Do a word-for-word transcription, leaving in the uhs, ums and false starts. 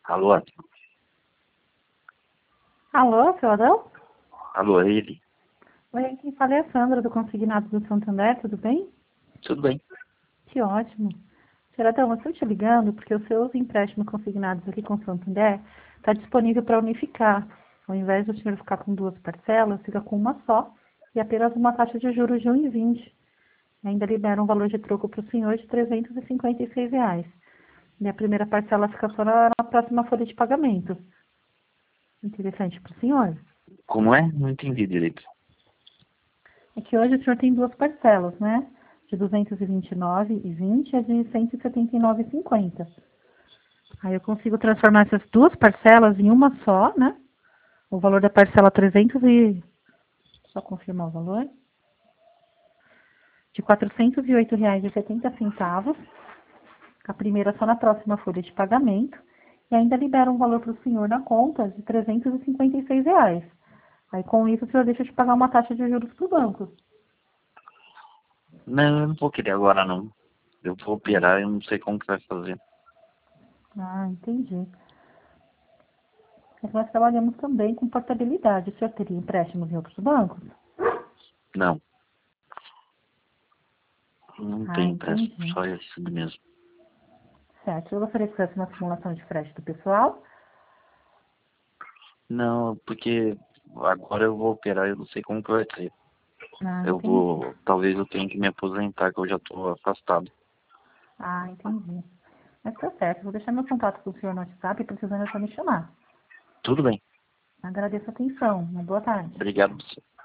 Alô? Alô, seu Adão? Alô, é ele? Oi, quem fala é a Sandra, do Consignado do Santander, tudo bem? Tudo bem. Que ótimo. Senhor Adão, eu estou te ligando porque os seus empréstimos consignados aqui com o Santander está disponível para unificar. Ao invés do senhor ficar com duas parcelas, fica com uma só e apenas uma taxa de juros de um vírgula vinte. Ainda libera um valor de troco para o senhor de trezentos e cinquenta e seis reais. E a primeira parcela fica só na, na próxima folha de pagamento. Interessante para o senhor? Como é? Não entendi direito. É que hoje o senhor tem duas parcelas, né? De duzentos e vinte e nove reais e vinte centavos e a de cento e setenta e nove reais e cinquenta centavos. Aí eu consigo transformar essas duas parcelas em uma só, né? O valor da parcela trezentos e... Só confirmar o valor. De quatrocentos e oito reais e setenta centavos. A primeira só na próxima folha de pagamento. E ainda libera um valor para o senhor na conta de trezentos e cinquenta e seis reais. Aí com isso o senhor deixa de pagar uma taxa de juros para o banco. Não, eu não vou querer agora não. Eu vou operar, eu não sei como que vai fazer. Ah, entendi. Mas nós trabalhamos também com portabilidade. O senhor teria empréstimos em outros bancos? Não. Não Ah, tem empréstimo, entendi. só esse mesmo. Certo. Eu gostaria que fosse uma simulação de crédito pessoal. Não, porque agora eu vou operar, eu não sei como que vai ser. Ah, Eu entendi. vou, talvez eu tenha que me aposentar, que eu já estou afastado. Ah, entendi. Mas tá certo. Vou deixar meu contato com o senhor no WhatsApp e precisando é só me chamar. Tudo bem. Agradeço a atenção. Uma boa tarde. Obrigado.